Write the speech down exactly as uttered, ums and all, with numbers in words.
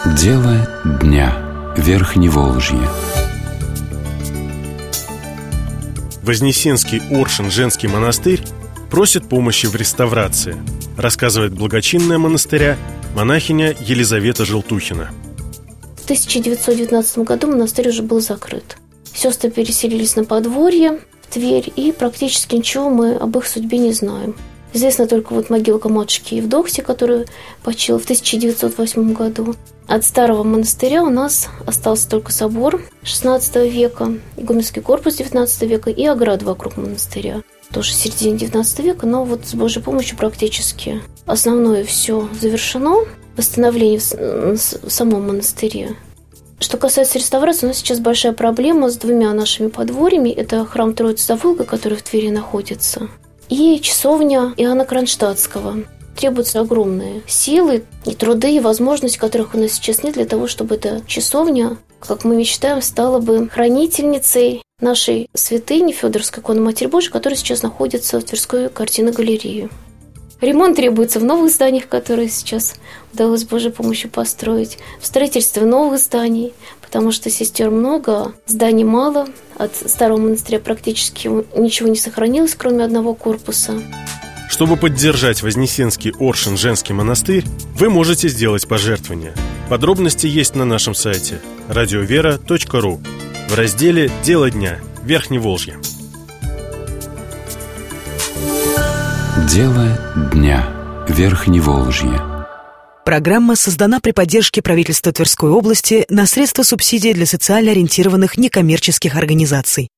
Дело дня. Верхневолжье. Вознесенский Оршин женский монастырь просит помощи в реставрации, рассказывает благочинная монастыря монахиня Елизавета Желтухина. В тысяча девятьсот девятнадцатом году монастырь уже был закрыт. Сестры переселились на подворье, в Тверь, и практически ничего мы об их судьбе не знаем. Известна только вот могилка матушки Евдоксии, которая почила в тысяча девятьсот восьмом году. От старого монастыря у нас остался только собор шестнадцатого века, игуменский корпус девятнадцатого века и ограда вокруг монастыря. Тоже в середине девятнадцатого века, но вот с Божьей помощью практически основное все завершено. Восстановление в самом монастыре. Что касается реставрации, у нас сейчас большая проблема с двумя нашими подворьями. Это храм Троицы Заволга, который в Твери находится, и часовня Иоанна Кронштадтского. Требуются огромные силы и труды, и возможности, которых у нас сейчас нет, для того, чтобы эта часовня, как мы мечтаем, стала бы хранительницей нашей святыни Федоровской иконы Матери Божией, которая сейчас находится в Тверской картинно-галерее. Ремонт требуется в новых зданиях, которые сейчас удалось с Божьей помощью построить, в строительстве новых зданий, потому что сестер много, зданий мало, от старого монастыря практически ничего не сохранилось, кроме одного корпуса. Чтобы поддержать Вознесенский Оршин женский монастырь, вы можете сделать пожертвование. Подробности есть на нашем сайте радиовера точка ру в разделе «Дело дня. Верхневолжье». Дело дня. Верхневолжье. Программа создана при поддержке правительства Тверской области на средства субсидий для социально ориентированных некоммерческих организаций.